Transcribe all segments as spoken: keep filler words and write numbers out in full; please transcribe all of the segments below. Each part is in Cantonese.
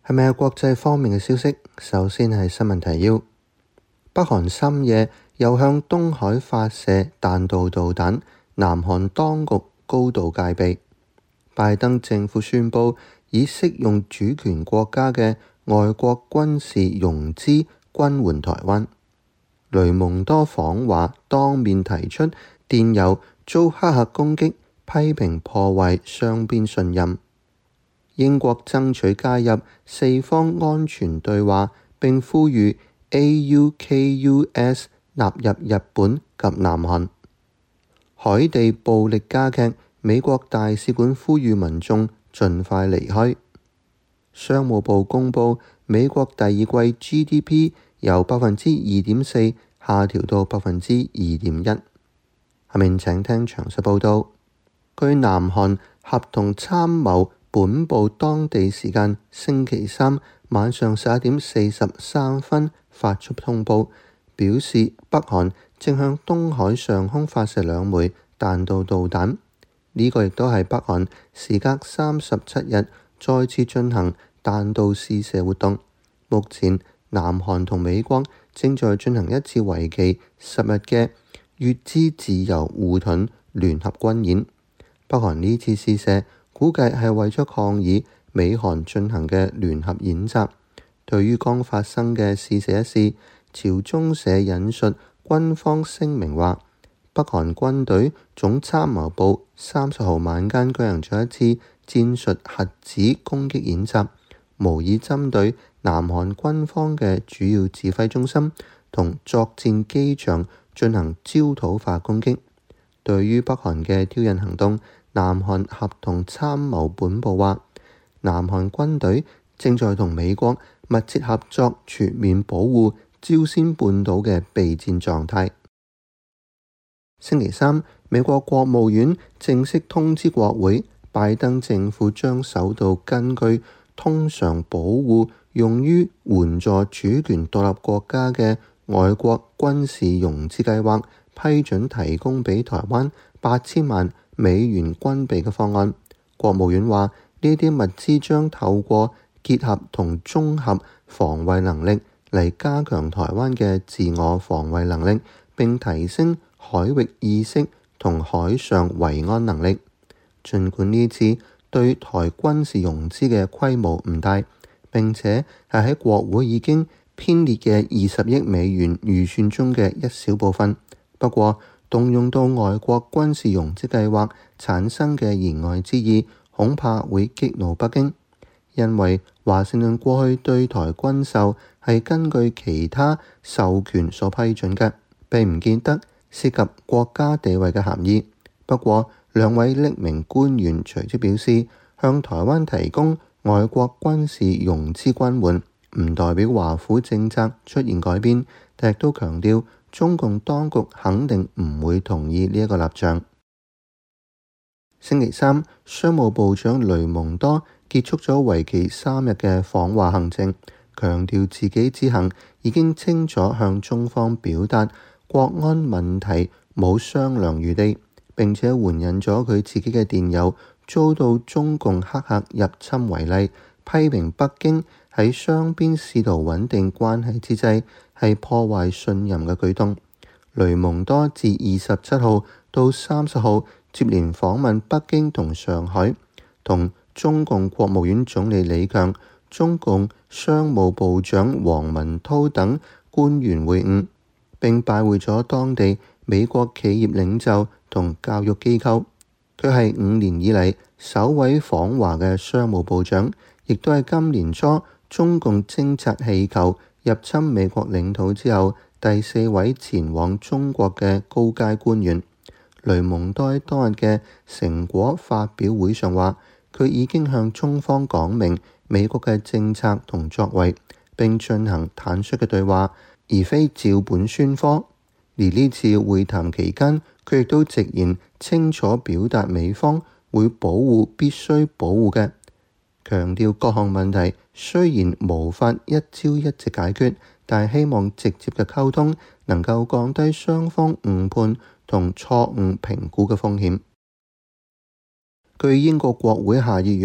係咪有國際方面嘅消息？首先係新聞提要：北韓深夜又向東海發射彈道導彈，南韓當局高度戒備。拜登政府宣布以適用主權國家嘅外國軍事融資軍援台灣。雷蒙多訪華，當面提出電郵遭黑客攻擊，批評破壞雙邊信任。英國爭取加入四方安全對話，並呼籲 A U K U S 納入日本及南韓。海地暴力加劇，美國大使館呼籲民眾盡快離開。商務部公佈美國第二季 G D P 由百分之二點四下調到百分之二點一。下面請聽詳細報導。據南韓合同參謀本部當地時間星期三晚上十一點四十三分發出通報，表示北韓正向東海上空發射兩枚彈道導彈。呢、這個亦都係北韓時隔三十七日再次進行彈道試射活動。目前南韓同美國正在進行一次為期十日嘅乙支自由護盾聯合軍演。北韓呢次試射估計係為咗抗議美韓進行嘅聯合演習。對於剛發生嘅試射一事，朝中社引述軍方聲明話，北韓軍隊總參謀部三十號晚間舉行咗一次戰術核子攻擊演習，模擬針對南韓軍方嘅主要指揮中心同作戰機場進行焦土化攻擊。對於北韓嘅挑釁行動，南韓合同參謀本部話，南韓軍隊正在同美國密切合作，全面保護朝鮮半島嘅備戰狀態。星期三，美國國務院正式通知國會，拜登政府將首度根據通常保護用於援助主權獨立國家嘅外國軍事融資計劃，批准提供俾台灣八千萬美元軍備嘅方案。國務院話，呢啲物資將透過結合同綜合防衛能力嚟加強台灣嘅自我防衛能力，並提升海域意識同海上維安能力。儘管呢次對台軍事融資嘅規模唔大，並且係喺國會已經編列嘅二十億美元預算中嘅一小部分，不過動用到外國軍事融資計劃產生嘅言外之意，恐怕會激怒北京，因為華盛頓過去對台軍售係根據其他授權所批准嘅，並唔見得涉及國家地位嘅含義。不過兩位匿名官員隨即表示，向台灣提供外國軍事融資軍援唔代表華府政策出現改變，但亦都強調中共當局肯定唔會同意呢一個立場。星期三，商務部長雷蒙多結束咗為期三日嘅訪華行程，強調自己此行已經清楚向中方表達國安問題冇商量餘地，並且援引咗佢自己嘅電郵遭到中共黑客入侵為例，批評北京喺雙邊試圖穩定關係之際係破壞信任嘅舉動。雷蒙多自二十七號到三十號接連訪問北京同上海，同中共國務院總理李強、中共商務部長王文濤等官員會晤，並拜會咗當地美國企業領袖同教育機構。佢係五年以嚟首位訪華嘅商務部長，亦都係今年初中共偵察氣球入侵美國領土之後第四位前往中國嘅高階官員。雷蒙多喺當日嘅成果發表會上話，佢已經向中方講明美國嘅政策同作為，並進行坦率嘅對話，而非照本宣科。而呢次會談期間，佢亦都直言清楚表達美方會保護必須保護嘅，強調各項問題雖然無法一朝一夕解決，但係希望直接嘅溝通能夠降低雙方誤判同錯誤評估嘅風險。據英國國會下議院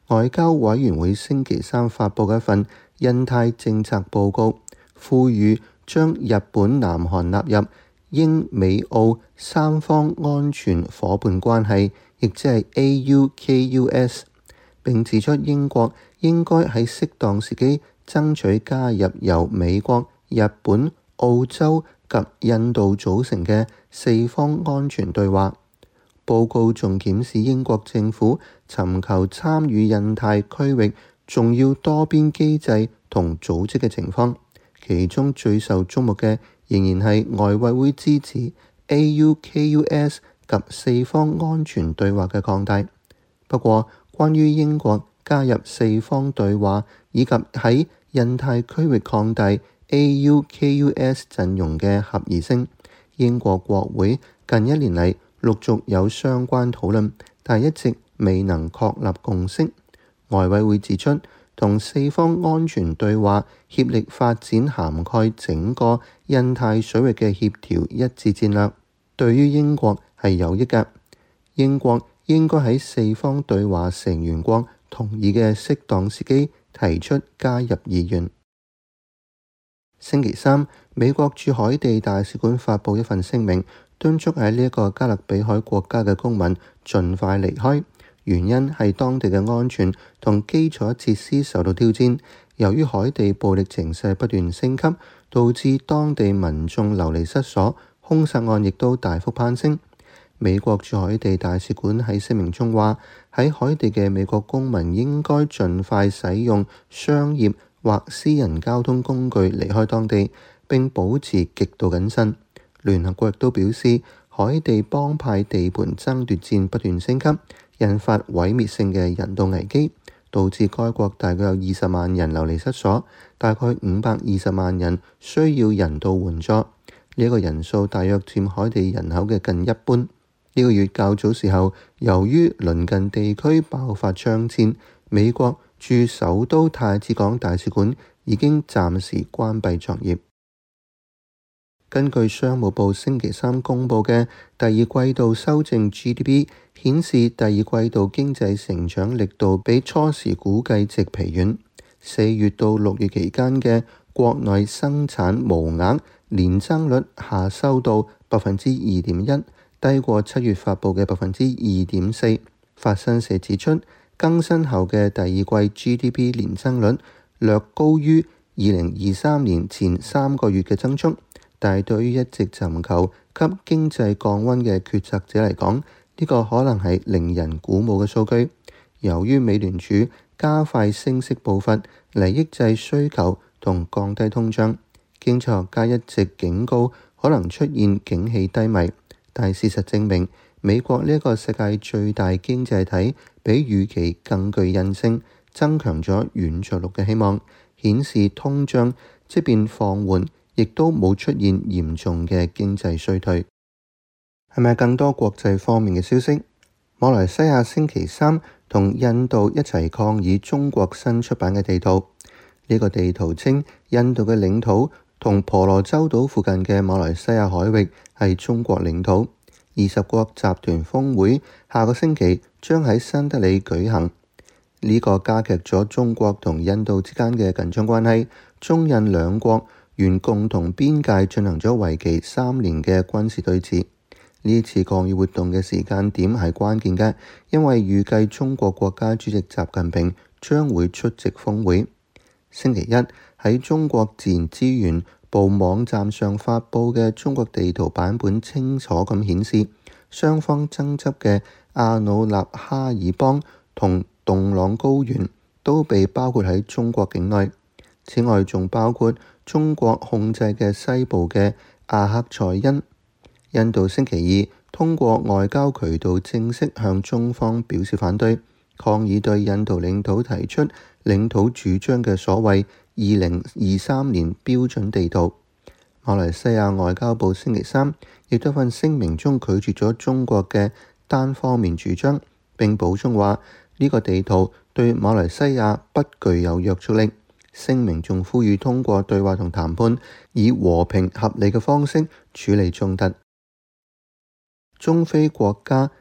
外交委員會星期三發布嘅一份印太政策報告，呼籲將日本、南韓納入英美澳三方安全夥伴關係，亦即係 A U K U S， 並指出英國應該喺適當時機爭取加入由美國、日本、澳洲及印度組成嘅四方安全對話。報告仲檢視英國政府尋求參與印太區域重要多邊機制同組織嘅情況，其中最受矚目嘅仍然係外委會支持 A U K U S 及四方安全對話嘅擴大。不過，關於英國加入四方對話以及喺印太區域擴大 A U K U S 陣容嘅合宜性，英國國會近一年嚟陸續有相關討論，但一直未能確立共識。外委會指出，同四方安全對話協力發展涵蓋整個印太水域嘅協調一致戰略，對於英國係有益嘅。英國應該喺四方對話成員國同意嘅適當時機提出加入意願。星期三，美國駐海地大使館發布一份聲明，敦促喺呢一個加勒比海國家嘅公民盡快離開，原因係當地嘅安全同基礎設施受到挑戰。由於海地暴力情勢不斷升級，導致當地民眾流離失所，兇殺案亦都大幅攀升。美國駐海地大使館喺聲明中話，喺海地嘅美國公民應該盡快使用商業或私人交通工具離開當地，並保持極度謹慎。聯合國亦都表示，海地幫派地盤爭奪戰不斷升級，引發毀滅性嘅人道危機，導致該國大概有二十萬人流離失所，大概五百二十萬人需要人道援助。呢、這、一個人數大約佔海地人口嘅近一半。呢、這個月較早時候，由於鄰近地區爆發槍戰，美國駐首都太子港大使館已經暫時關閉作業。根據商務部星期三公佈嘅第二季度修正 G D P 顯示，第二季度經濟成長力度比初時估計值疲軟。四月到六月期間嘅國內生產毛額年增率下收到百分之二點一，低過七月發佈嘅百分之二點四。法新社指出，更新後嘅第二季 G D P 年增率略高於二零二三年前三個月嘅增速，但係對於一直尋求給經濟降溫嘅決策者嚟講，呢個可能係令人鼓舞嘅數據。由於美聯儲加快升息步伐嚟抑制需求同降低通脹，經濟學家一直警告可能出現景氣低迷，但事實證明，美國呢一個世界最大經濟體比預期更具韌性，增強咗軟着陸嘅希望，顯示通脹即便放緩，亦都冇出現嚴重嘅經濟衰退。係咪更多國際方面嘅消息？馬來西亞星期三同印度一齊抗議中國新出版嘅地圖。呢、這個地圖稱印度嘅領土同婆羅洲島附近嘅馬來西亞海域係中國領土。二十國集團峰會下個星期將喺新德里舉行，呢、這個加劇咗中國同印度之間嘅緊張關係。中印兩國原共同邊界進行咗為期三年嘅軍事對峙。呢次抗議活動嘅時間點係關鍵嘅，因為預計中國國家主席習近平將會出席峰會。星期一喺中國自然資源部網站上發布嘅中國地圖版本清楚咁顯示，雙方爭執嘅阿努納哈爾邦同洞朗高原都被包括喺中國境內。此外，仲包括中國控制嘅西部嘅阿克塞恩。印度星期二通過外交渠道正式向中方表示反對，抗議對印度領土提出領土主張嘅所謂二零二三年標準地圖。馬來西亞外交部星期三亦都份聲明中拒絕咗中國嘅單方面主張，並補充話呢個地圖對馬來西亞不具有約束力。聲明仲呼籲通過對話同談判，以和平合理嘅方式處理衝突。中非國家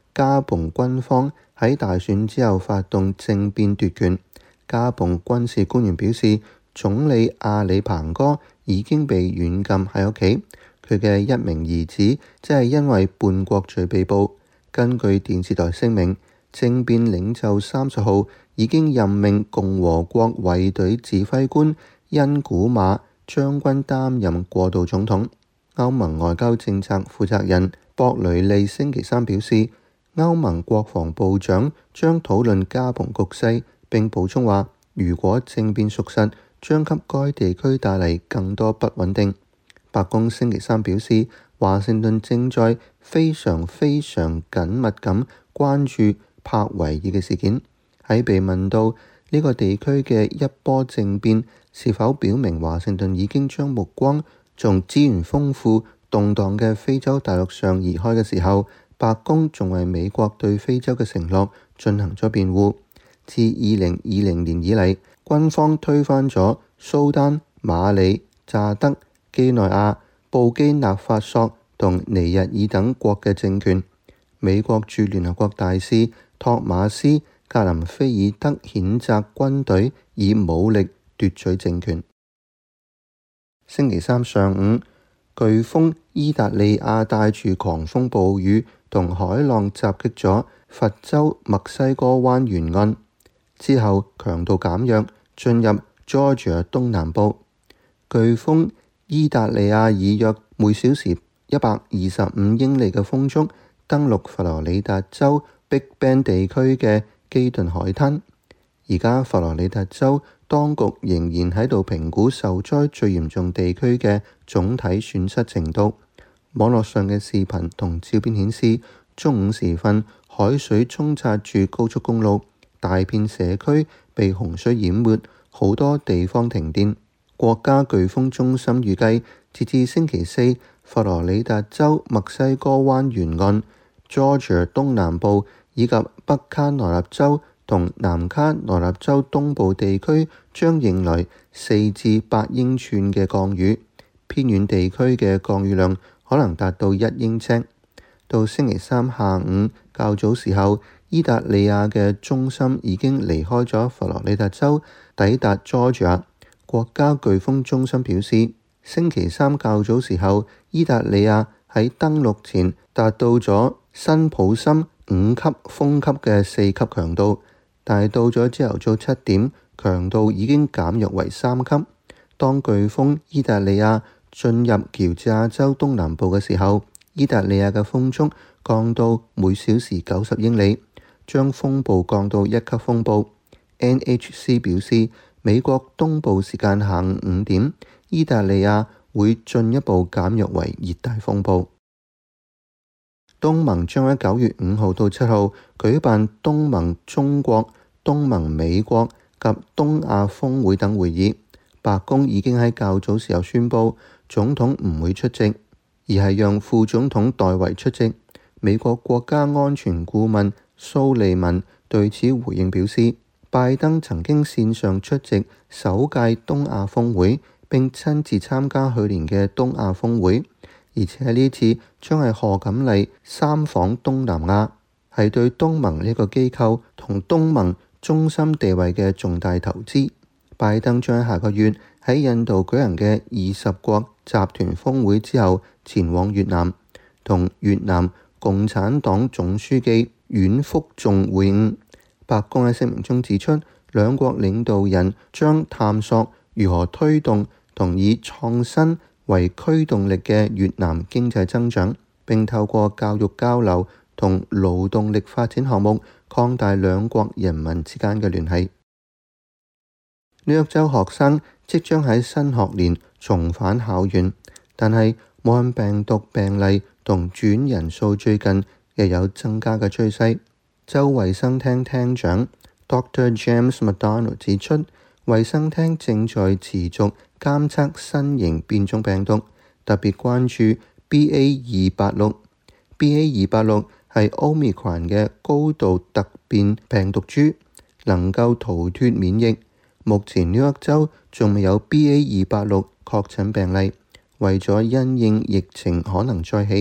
加蓬軍方喺大選之後發動政變奪權。加蓬軍事官員表示，總理阿里彭哥已經被軟禁喺屋企，佢嘅一名兒子即係因為叛國罪被捕。根據電視台聲明，政變領袖三十號已經任命共和國衛隊指揮官恩古馬將軍擔任過渡總統。歐盟外交政策負責人博雷利星期三表示，歐盟國防部長將討論加蓬局勢，並補充話，如果政變屬實，將給該地區帶嚟更多不穩定。白宮星期三表示，華盛頓正在非常非常緊密咁關注柏維爾嘅事件。喺被問到呢個地區嘅一波政變是否表明華盛頓已經將目光從資源豐富、動盪嘅非洲大陸上移開嘅時候，白宮仲為美國對非洲嘅承諾進行咗辯護。自二零二零年以嚟，軍方推翻咗蘇丹、馬里、乍得、幾內亞、布基納法索同尼日爾等國嘅政權。美國駐聯合國大使托馬斯格林菲爾德譴責軍隊以武力奪取政權。星期三上午，颶風伊達利亞帶住狂風暴雨同海浪襲擊咗佛州墨西哥灣沿岸，之後強度減弱，進入 Georgia 東南部。颶風伊達利亞以約每小時一百二十五英里嘅風速登陸佛羅里達州 Big Bend 地區嘅基頓海灘。而家佛羅里達州當局仍然喺度評估受災最嚴重地區嘅總體損失程度。網絡上嘅視頻同照片顯示，中午時分海水沖刷住高速公路，大片社區被洪水淹沒，好多地方停電。國家颶風中心預計，截至星期四，佛羅里達州墨西哥灣沿岸、Georgia 東南部以及北卡羅來納州同南卡羅來納州東部地區將迎來四至八英寸嘅降雨，偏遠地區嘅降雨量可能達到一英尺。到星期三下午較早時候，伊達利亞嘅中心已經離開咗佛羅里達州，抵達 Georgia。國家颶風中心表示，星期三較早時候，伊達利亞喺登陸前達到咗辛普森五級風級嘅四級強度，但係到咗朝頭早七點，強度已經減弱為三級。當颶風伊達利亞進入喬治亞州東南部嘅時候，伊達利亞嘅風速降到每小時九十英里，將風暴降到一級風暴。N H C 表示，美國東部時間下午五點，伊達利亞會進一步減弱為熱帶風暴。東盟將喺九月五號到七號舉辦東盟中國、東盟美國及東亞峰會等會議。白宮已經喺較早時候宣布，總統唔會出席，而係讓副總統代為出席。美國國家安全顧問蘇利文對此回應表示，拜登曾經線上出席首屆東亞峰會，並親自參加去年嘅東亞峰會，而且呢次將係賀錦麗三訪東南亞，係對東盟呢個機構同東盟中心地位嘅重大投資。拜登將喺下個月喺印度舉行嘅二十國集團峰會之後前往越南，同越南共產黨總書記阮福仲會晤。白宮喺聲明中指出，兩國領導人將探索如何推動同以創新為驅動力嘅越南經濟增長，並透過教育交流同勞動力發展項目擴大兩國人民之間嘅聯繫。紐約州學生即將喺新學年重返校園，但係武漢病毒病例同住院人數最近又有增加嘅趨勢。州衛生廳廳長 Doctor James McDonald 指出，衛生廳正在持續監測新型變種病毒，特別關注 B A 二八六。B A 二八六係 Omicron 嘅高度突變病毒株，能夠逃脱免疫。目前紐約州仲未有 B A 二八六確診病例，為咗因應疫情可能再起，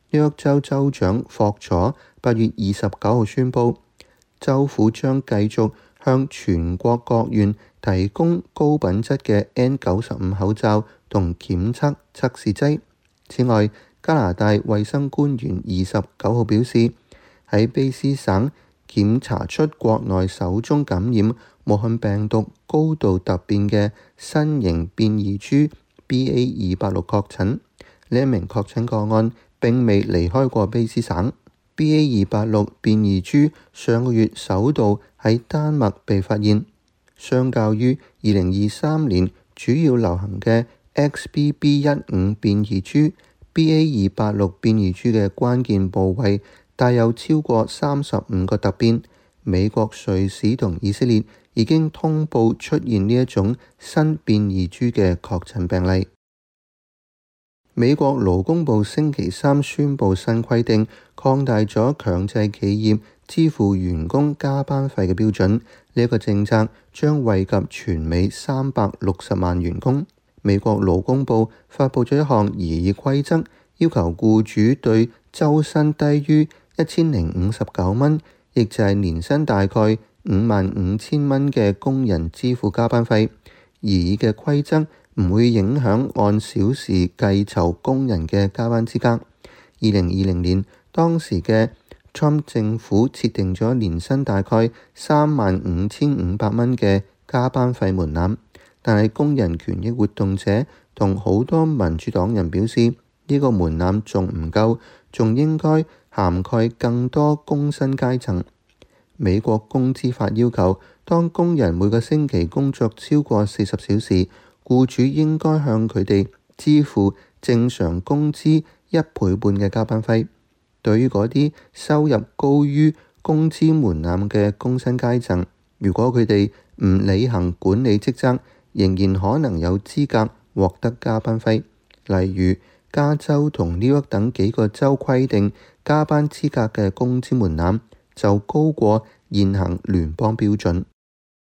紐約州州長霍楚八月二十九號宣布，州府將繼續向全國各縣提供高品質嘅 N 九十五 口罩同檢測測試劑。此外，加拿大衛生官員二十九號表示，喺卑斯省檢查出國內首宗感染武漢病毒高度突變嘅新型變異株 B A 二八六 確診。呢一名確診個案並未離開過卑斯省。B A 二八六 變異株上個月首度喺丹麥被發現，相較於二零二三年主要流行嘅 X B B 一五 變異株，B A 二八六 變異株嘅關鍵部位帶有超過三十五個突變。美國、瑞士同以色列已經通報出現呢一種新變異株嘅確診病例。美國勞工部星期三宣布新規定，擴大咗強制企業支付員工加班費嘅標準。呢、這、一個政策將惠及全美三百六十萬員工。美國勞工部發布咗一項擬議規則，要求僱主對週薪低於一千零五十九蚊，亦就係年薪大概五萬五千蚊嘅工人支付加班費。擬議嘅規則唔會影響按小時計酬工人嘅加班資格。二零二零年，當時嘅 Trump 政府設定咗年薪大概三萬五千五百蚊嘅加班費門檻，但係工人權益活動者同好多民主黨人表示，呢、這個門檻仲唔夠，仲應該涵蓋更多工薪階層。美國工資法要求，當工人每個星期工作超過四十小時，僱主應該向佢哋支付正常工資一倍半嘅加班費。對於嗰啲收入高於工資門檻嘅工薪階層，如果佢哋唔履行管理職責，仍然可能有資格獲得加班費。例如，加州同紐約等幾個州規定，加班資格嘅工資門檻就高過現行聯邦標準。